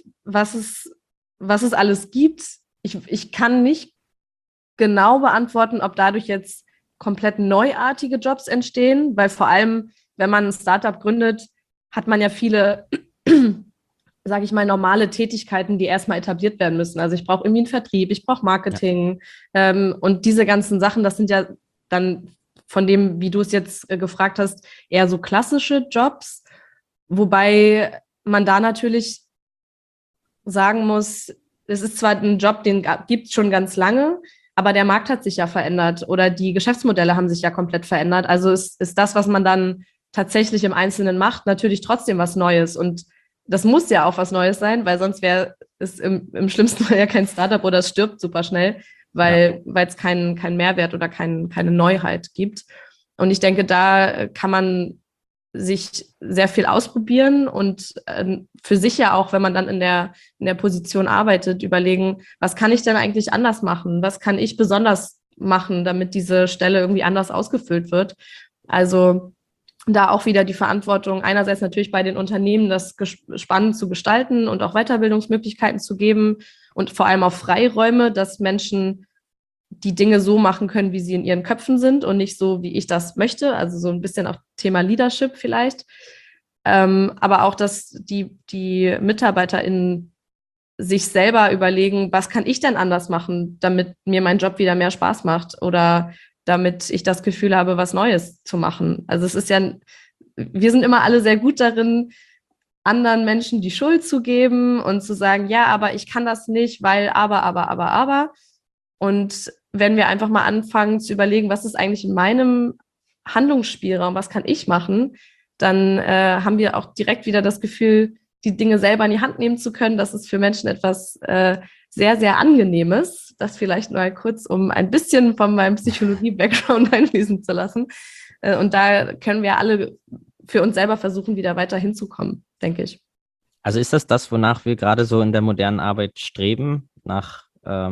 was es alles gibt. Ich kann nicht genau beantworten, ob dadurch jetzt komplett neuartige Jobs entstehen, weil vor allem, wenn man ein Startup gründet, hat man ja viele sage ich mal, normale Tätigkeiten, die erstmal etabliert werden müssen. Also ich brauche irgendwie einen Vertrieb, ich brauche Ja, Marketing und diese ganzen Sachen, das sind ja dann von dem, wie du es jetzt gefragt hast, eher so klassische Jobs, wobei man da natürlich sagen muss, es ist zwar ein Job, den gibt es schon ganz lange, aber der Markt hat sich ja verändert oder die Geschäftsmodelle haben sich ja komplett verändert. Also ist das, was man dann tatsächlich im Einzelnen macht, natürlich trotzdem was Neues. Und das muss ja auch was Neues sein, weil sonst wäre es im schlimmsten Fall ja kein Startup oder es stirbt super schnell, weil es keinen Mehrwert oder keine Neuheit gibt. Und ich denke, da kann man sich sehr viel ausprobieren und für sich ja auch, wenn man dann in der Position arbeitet, überlegen, was kann ich denn eigentlich anders machen? Was kann ich besonders machen, damit diese Stelle irgendwie anders ausgefüllt wird? Also da auch wieder die Verantwortung einerseits natürlich bei den Unternehmen, das spannend zu gestalten und auch Weiterbildungsmöglichkeiten zu geben und vor allem auch Freiräume, dass Menschen die Dinge so machen können, wie sie in ihren Köpfen sind und nicht so, wie ich das möchte. Also so ein bisschen auch Thema Leadership vielleicht. Aber auch, dass die MitarbeiterInnen sich selber überlegen, was kann ich denn anders machen, damit mir mein Job wieder mehr Spaß macht oder damit ich das Gefühl habe, was Neues zu machen. Also es ist ja, wir sind immer alle sehr gut darin, anderen Menschen die Schuld zu geben und zu sagen, ja, aber ich kann das nicht, weil aber. Und wenn wir einfach mal anfangen zu überlegen, was ist eigentlich in meinem Handlungsspielraum, was kann ich machen, dann haben wir auch direkt wieder das Gefühl, die Dinge selber in die Hand nehmen zu können. Das ist für Menschen etwas sehr, sehr Angenehmes. Das vielleicht mal kurz, um ein bisschen von meinem Psychologie-Background einfließen zu lassen. Und da können wir alle für uns selber versuchen, wieder weiter hinzukommen, denke ich. Also ist das, wonach wir gerade so in der modernen Arbeit streben, nach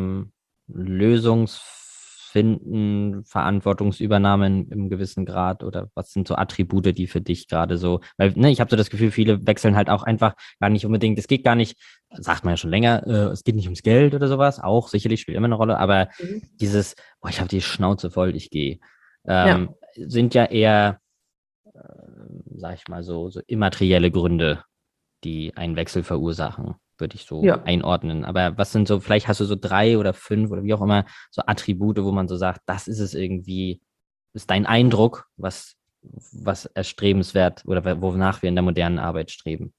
Lösungsfinden, Verantwortungsübernahme im gewissen Grad, oder was sind so Attribute, die für dich gerade so, weil ich habe so das Gefühl, viele wechseln halt auch einfach gar nicht unbedingt, es geht gar nicht, sagt man ja schon länger, es geht nicht ums Geld oder sowas, auch sicherlich spielt immer eine Rolle, aber dieses, ich habe die Schnauze voll, ich gehe, sind ja eher, sag ich mal so immaterielle Gründe, die einen Wechsel verursachen, würde ich so einordnen. Aber was sind so, vielleicht hast du so 3 oder 5 oder wie auch immer, so Attribute, wo man so sagt, das ist es irgendwie, ist dein Eindruck, was erstrebenswert oder wonach wir in der modernen Arbeit streben?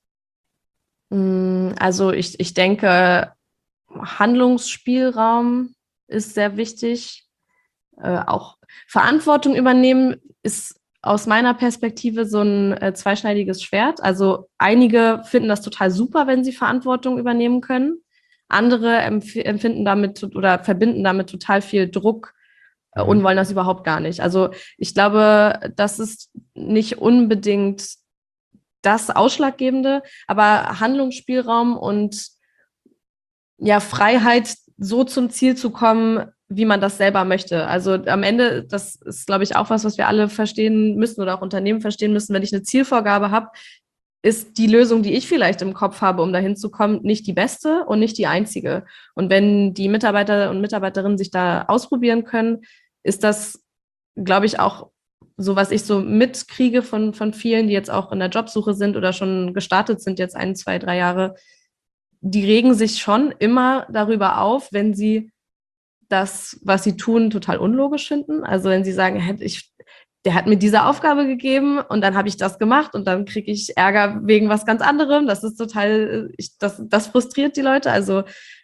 Also ich denke, Handlungsspielraum ist sehr wichtig. Auch Verantwortung übernehmen ist aus meiner Perspektive so ein zweischneidiges Schwert. Also einige finden das total super, wenn sie Verantwortung übernehmen können. Andere empfinden damit oder verbinden damit total viel Druck und wollen das überhaupt gar nicht. Also ich glaube, das ist nicht unbedingt das Ausschlaggebende, aber Handlungsspielraum und ja, Freiheit, so zum Ziel zu kommen, wie man das selber möchte. Also am Ende, das ist, glaube ich, auch was wir alle verstehen müssen oder auch Unternehmen verstehen müssen. Wenn ich eine Zielvorgabe habe, ist die Lösung, die ich vielleicht im Kopf habe, um dahin zu kommen, nicht die beste und nicht die einzige. Und wenn die Mitarbeiter und Mitarbeiterinnen sich da ausprobieren können, ist das, glaube ich, auch so, was ich so mitkriege von vielen, die jetzt auch in der Jobsuche sind oder schon gestartet sind, jetzt 1, 2, 3 Jahre, die regen sich schon immer darüber auf, wenn sie das, was sie tun, total unlogisch finden. Also wenn sie sagen, der hat mir diese Aufgabe gegeben und dann habe ich das gemacht und dann kriege ich Ärger wegen was ganz anderem. Das ist total, das frustriert die Leute. Also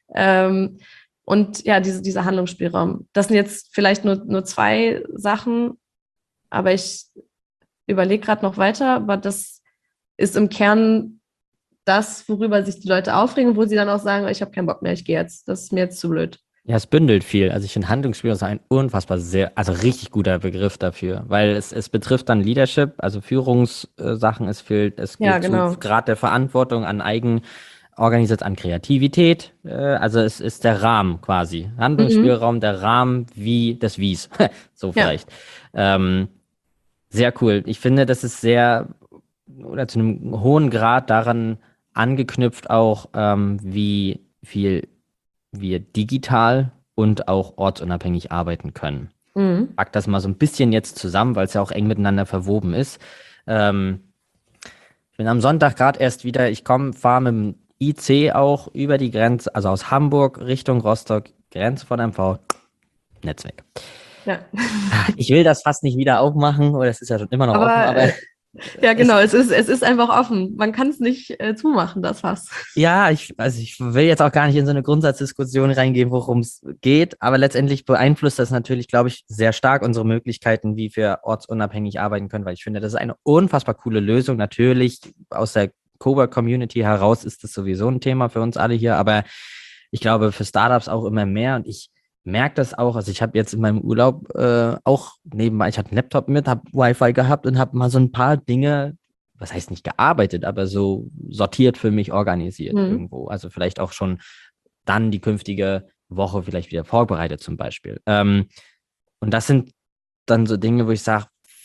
und ja, dieser Handlungsspielraum. Das sind jetzt vielleicht nur 2 Sachen, aber ich überlege gerade noch weiter, aber das ist im Kern das, worüber sich die Leute aufregen, wo sie dann auch sagen, ich habe keinen Bock mehr, ich gehe jetzt. Das ist mir jetzt zu blöd. Ja, es bündelt viel. Also ich finde Handlungsspielraum ist ein unfassbar richtig guter Begriff dafür, weil es betrifft dann Leadership, also Führungssachen, es geht zu Grad der Verantwortung an Eigenorganisation, an Kreativität. Also es ist der Rahmen quasi. Handlungsspielraum, der Rahmen wie des Wies. So vielleicht. Sehr cool. Ich finde, das ist sehr, oder zu einem hohen Grad daran angeknüpft auch, wie viel wir digital und auch ortsunabhängig arbeiten können. Pack das mal so ein bisschen jetzt zusammen, weil es ja auch eng miteinander verwoben ist. Ich bin am Sonntag gerade erst wieder, fahre mit dem IC auch über die Grenze, also aus Hamburg Richtung Rostock, Grenze von MV, Netz weg. Ja. Ich will das fast nicht wieder aufmachen, oder es ist ja schon immer noch offen, aber Ja, genau, es ist einfach offen. Man kann es nicht zumachen, das Fass. Ja, ich will jetzt auch gar nicht in so eine Grundsatzdiskussion reingehen, worum es geht, aber letztendlich beeinflusst das natürlich, glaube ich, sehr stark unsere Möglichkeiten, wie wir ortsunabhängig arbeiten können, weil ich finde, das ist eine unfassbar coole Lösung. Natürlich aus der Cowork-Community heraus ist das sowieso ein Thema für uns alle hier, aber ich glaube für Startups auch immer mehr und ich merke das auch. Also ich habe jetzt in meinem Urlaub auch nebenbei, ich hatte einen Laptop mit, habe Wi-Fi gehabt und habe mal so ein paar Dinge, was heißt nicht gearbeitet, aber so sortiert für mich organisiert irgendwo. Also vielleicht auch schon dann die künftige Woche vielleicht wieder vorbereitet zum Beispiel. Und das sind dann so Dinge, wo ich sage,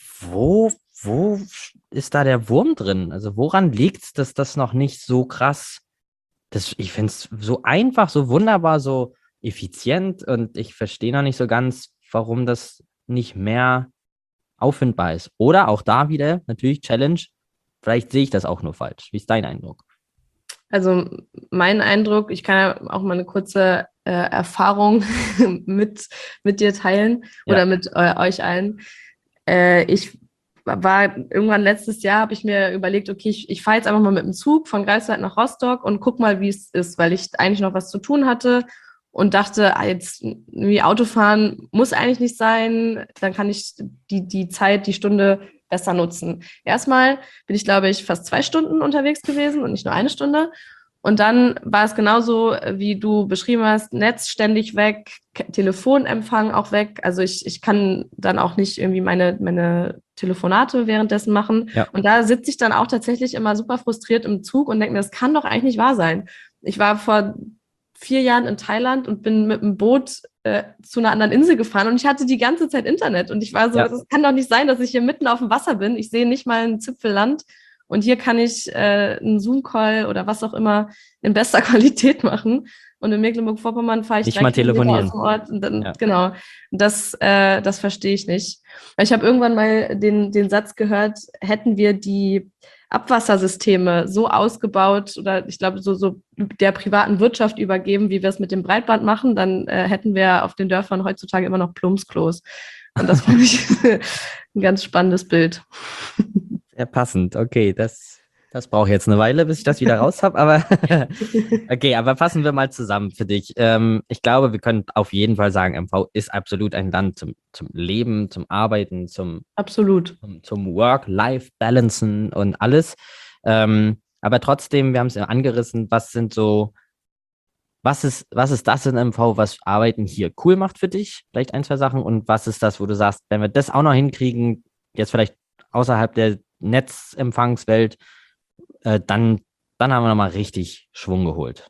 wo ist da der Wurm drin? Also woran liegt es, dass das noch nicht so krass, ich finde es so einfach, so wunderbar, so effizient und ich verstehe noch nicht so ganz, warum das nicht mehr auffindbar ist. Oder auch da wieder, natürlich Challenge, vielleicht sehe ich das auch nur falsch. Wie ist dein Eindruck? Also mein Eindruck, ich kann ja auch mal eine kurze Erfahrung mit dir teilen oder mit euch allen. Ich war irgendwann letztes Jahr, habe ich mir überlegt, okay, ich fahre jetzt einfach mal mit dem Zug von Greifswald nach Rostock und guck mal, wie es ist, weil ich eigentlich noch was zu tun hatte und dachte, jetzt wie Autofahren muss eigentlich nicht sein, dann kann ich die Zeit, die Stunde besser nutzen. Erstmal bin ich, glaube ich, fast 2 Stunden unterwegs gewesen und nicht nur 1 Stunde. Und dann war es genauso, wie du beschrieben hast, Netz ständig weg, Telefonempfang auch weg. Also ich kann dann auch nicht irgendwie meine Telefonate währenddessen machen. Ja. Und da sitze ich dann auch tatsächlich immer super frustriert im Zug und denke mir, das kann doch eigentlich nicht wahr sein. Ich war vor 4 Jahren in Thailand und bin mit dem Boot zu einer anderen Insel gefahren und ich hatte die ganze Zeit Internet. Und ich war so, das kann doch nicht sein, dass ich hier mitten auf dem Wasser bin. Ich sehe nicht mal einen Zipfel Land. Und hier kann ich einen Zoom-Call oder was auch immer in bester Qualität machen. Und in Mecklenburg-Vorpommern fahre ich nicht mal telefonieren. Aus dem Ort. Und dann, genau, das verstehe ich nicht. Weil ich habe irgendwann mal den Satz gehört, hätten wir die Abwassersysteme so ausgebaut oder ich glaube so der privaten Wirtschaft übergeben, wie wir es mit dem Breitband machen, dann hätten wir auf den Dörfern heutzutage immer noch Plumpsklos. Und das fand ich ein ganz spannendes Bild. Sehr passend. Okay, das braucht jetzt eine Weile, bis ich das wieder raus habe. Aber okay, aber fassen wir mal zusammen für dich. Ich glaube, wir können auf jeden Fall sagen, MV ist absolut ein Land zum Leben, zum Arbeiten, zum Work-Life-Balancen und alles. Aber trotzdem, wir haben es ja angerissen, was ist das in MV, was Arbeiten hier cool macht für dich? Vielleicht 1, 2 Sachen. Und was ist das, wo du sagst, wenn wir das auch noch hinkriegen, jetzt vielleicht außerhalb der Netzempfangswelt, dann haben wir nochmal richtig Schwung geholt.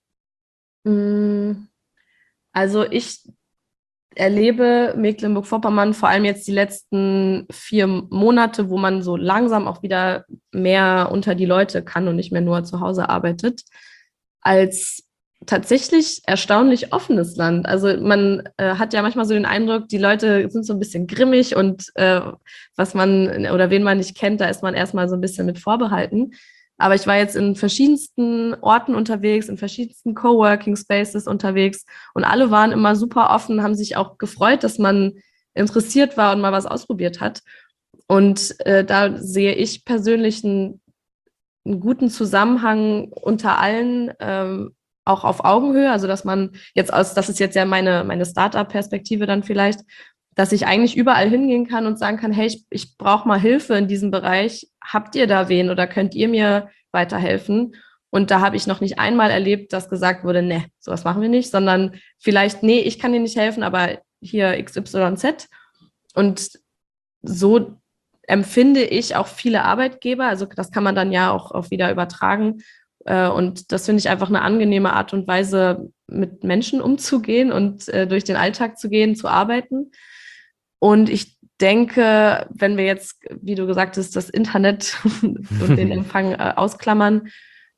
Also ich erlebe Mecklenburg-Vorpommern vor allem jetzt die letzten 4 Monate, wo man so langsam auch wieder mehr unter die Leute kann und nicht mehr nur zu Hause arbeitet, als tatsächlich erstaunlich offenes Land. Also man hat ja manchmal so den Eindruck, die Leute sind so ein bisschen grimmig und was man oder wen man nicht kennt, da ist man erstmal so ein bisschen mit vorbehalten. Aber ich war jetzt in verschiedensten Orten unterwegs, in verschiedensten Coworking Spaces unterwegs und alle waren immer super offen, haben sich auch gefreut, dass man interessiert war und mal was ausprobiert hat. Und da sehe ich persönlich einen guten Zusammenhang unter allen, auch auf Augenhöhe, also dass man jetzt das ist jetzt ja meine Startup-Perspektive dann vielleicht, dass ich eigentlich überall hingehen kann und sagen kann, hey, ich brauche mal Hilfe in diesem Bereich. Habt ihr da wen oder könnt ihr mir weiterhelfen? Und da habe ich noch nicht einmal erlebt, dass gesagt wurde, ne, sowas machen wir nicht, sondern vielleicht, nee, ich kann dir nicht helfen, aber hier XYZ. Und so empfinde ich auch viele Arbeitgeber, also das kann man dann ja auch wieder übertragen. Und das finde ich einfach eine angenehme Art und Weise, mit Menschen umzugehen und durch den Alltag zu gehen, zu arbeiten. Und ich denke, wenn wir jetzt, wie du gesagt hast, das Internet und den Empfang ausklammern,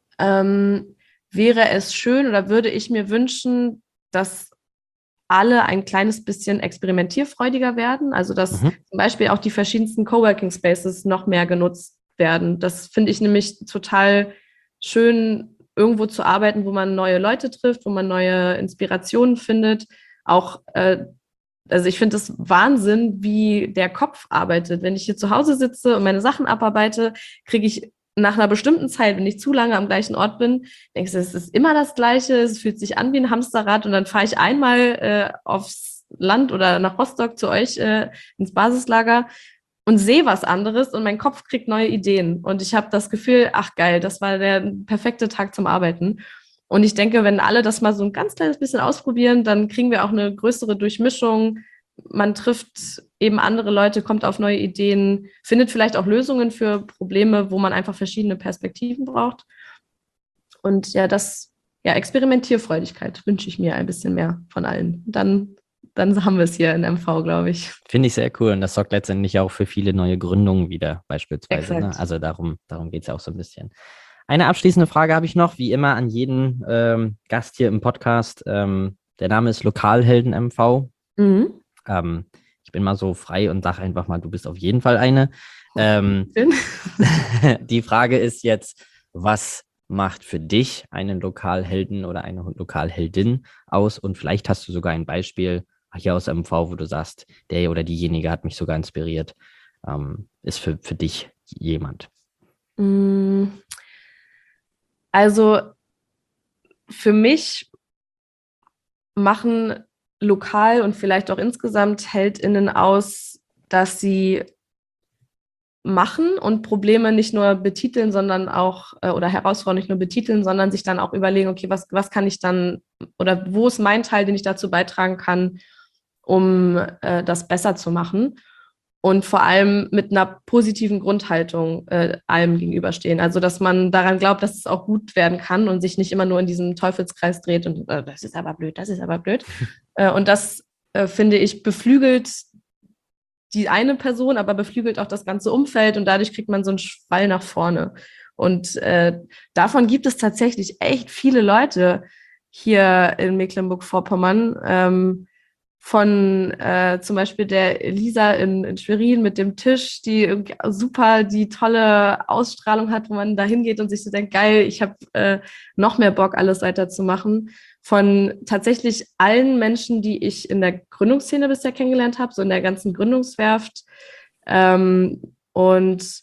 wäre es schön oder würde ich mir wünschen, dass alle ein kleines bisschen experimentierfreudiger werden. Also dass zum Beispiel auch die verschiedensten Coworking Spaces noch mehr genutzt werden. Das finde ich nämlich total schön, irgendwo zu arbeiten, wo man neue Leute trifft, wo man neue Inspirationen findet, auch Also ich finde es Wahnsinn, wie der Kopf arbeitet. Wenn ich hier zu Hause sitze und meine Sachen abarbeite, kriege ich nach einer bestimmten Zeit, wenn ich zu lange am gleichen Ort bin, denke ich, es ist immer das Gleiche, es fühlt sich an wie ein Hamsterrad und dann fahre ich einmal aufs Land oder nach Rostock zu euch ins Basislager und sehe was anderes und mein Kopf kriegt neue Ideen. Und ich habe das Gefühl, ach geil, das war der perfekte Tag zum Arbeiten. Und ich denke, wenn alle das mal so ein ganz kleines bisschen ausprobieren, dann kriegen wir auch eine größere Durchmischung. Man trifft eben andere Leute, kommt auf neue Ideen, findet vielleicht auch Lösungen für Probleme, wo man einfach verschiedene Perspektiven braucht. Und ja, Experimentierfreudigkeit wünsche ich mir ein bisschen mehr von allen. Dann haben wir es hier in MV, glaube ich. Finde ich sehr cool. Und das sorgt letztendlich auch für viele neue Gründungen wieder, beispielsweise. Ne? Also darum geht es ja auch so ein bisschen. Eine abschließende Frage habe ich noch, wie immer an jeden Gast hier im Podcast. Der Name ist Lokalhelden MV. Mhm. Ich bin mal so frei und sage einfach mal, du bist auf jeden Fall eine. Die Frage ist jetzt, was macht für dich einen Lokalhelden oder eine Lokalheldin aus? Und vielleicht hast du sogar ein Beispiel hier aus MV, wo du sagst, der oder diejenige hat mich sogar inspiriert. Ist für dich jemand? Also für mich machen lokal und vielleicht auch insgesamt HeldInnen aus, dass sie machen und Probleme nicht nur betiteln, sondern auch, oder Herausforderungen nicht nur betiteln, sondern sich dann auch überlegen, okay, was kann ich dann, oder wo ist mein Teil, den ich dazu beitragen kann, um das besser zu machen. Und vor allem mit einer positiven Grundhaltung allem gegenüberstehen. Also, dass man daran glaubt, dass es auch gut werden kann und sich nicht immer nur in diesem Teufelskreis dreht und das ist aber blöd, das ist aber blöd. Und das, finde ich, beflügelt die eine Person, aber beflügelt auch das ganze Umfeld und dadurch kriegt man so einen Schwall nach vorne. Und davon gibt es tatsächlich echt viele Leute hier in Mecklenburg-Vorpommern, von zum Beispiel der Lisa in Schwerin mit dem Tisch, die irgendwie super die tolle Ausstrahlung hat, wo man da hingeht und sich so denkt, geil, ich habe noch mehr Bock, alles weiterzumachen. Von tatsächlich allen Menschen, die ich in der Gründungsszene bisher kennengelernt habe, so in der ganzen Gründungswerft. Und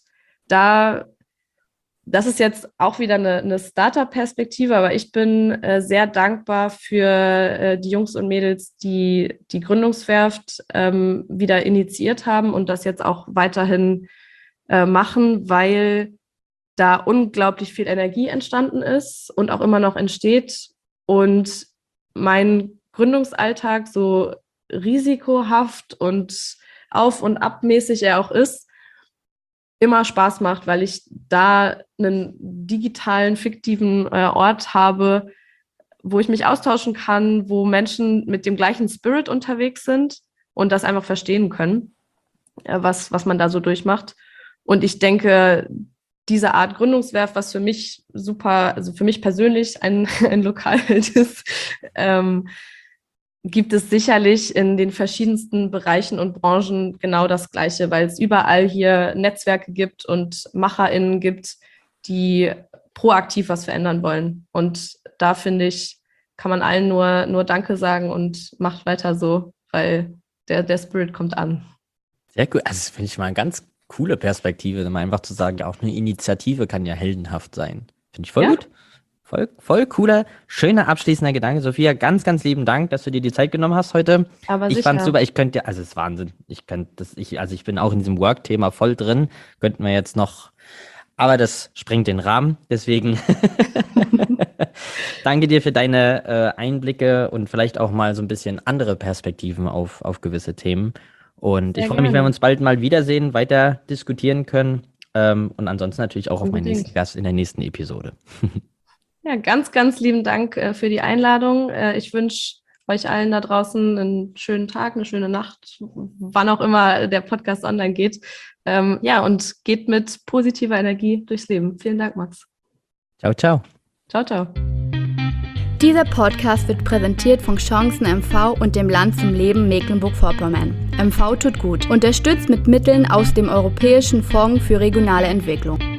das ist jetzt auch wieder eine Startup-Perspektive, aber ich bin sehr dankbar für die Jungs und Mädels, die die Gründungswerft wieder initiiert haben und das jetzt auch weiterhin machen, weil da unglaublich viel Energie entstanden ist und auch immer noch entsteht. Und mein Gründungsalltag, so risikohaft und auf- und abmäßig er auch ist, immer Spaß macht, weil ich da einen digitalen, fiktiven Ort habe, wo ich mich austauschen kann, wo Menschen mit dem gleichen Spirit unterwegs sind und das einfach verstehen können, was man da so durchmacht. Und ich denke, diese Art Gründungswerft, was für mich super, also für mich persönlich ein Lokalheld ist, gibt es sicherlich in den verschiedensten Bereichen und Branchen genau das Gleiche, weil es überall hier Netzwerke gibt und MacherInnen gibt, die proaktiv was verändern wollen. Und da, finde ich, kann man allen nur Danke sagen und macht weiter so, weil der Spirit kommt an. Sehr gut. Also das finde ich mal eine ganz coole Perspektive, mal einfach zu sagen, auch eine Initiative kann ja heldenhaft sein. Finde ich voll gut. Voll cooler, schöner abschließender Gedanke. Sophia, ganz, ganz lieben Dank, dass du dir die Zeit genommen hast heute. Aber ich fand es super. Ich könnte, also es ist Wahnsinn. Ich bin auch in diesem Work-Thema voll drin. Könnten wir jetzt noch, aber das sprengt den Rahmen. Deswegen danke dir für deine Einblicke und vielleicht auch mal so ein bisschen andere Perspektiven auf gewisse Themen. Und ich freue mich, wenn wir uns bald mal wiedersehen, weiter diskutieren können. Und ansonsten natürlich auch auf meinen nächsten Gast in der nächsten Episode. Ja, ganz, ganz lieben Dank für die Einladung. Ich wünsche euch allen da draußen einen schönen Tag, eine schöne Nacht, wann auch immer der Podcast online geht. Und geht mit positiver Energie durchs Leben. Vielen Dank, Max. Ciao, ciao. Ciao, ciao. Dieser Podcast wird präsentiert von Chancen MV und dem Land zum Leben Mecklenburg-Vorpommern. MV tut gut. Unterstützt mit Mitteln aus dem Europäischen Fonds für regionale Entwicklung.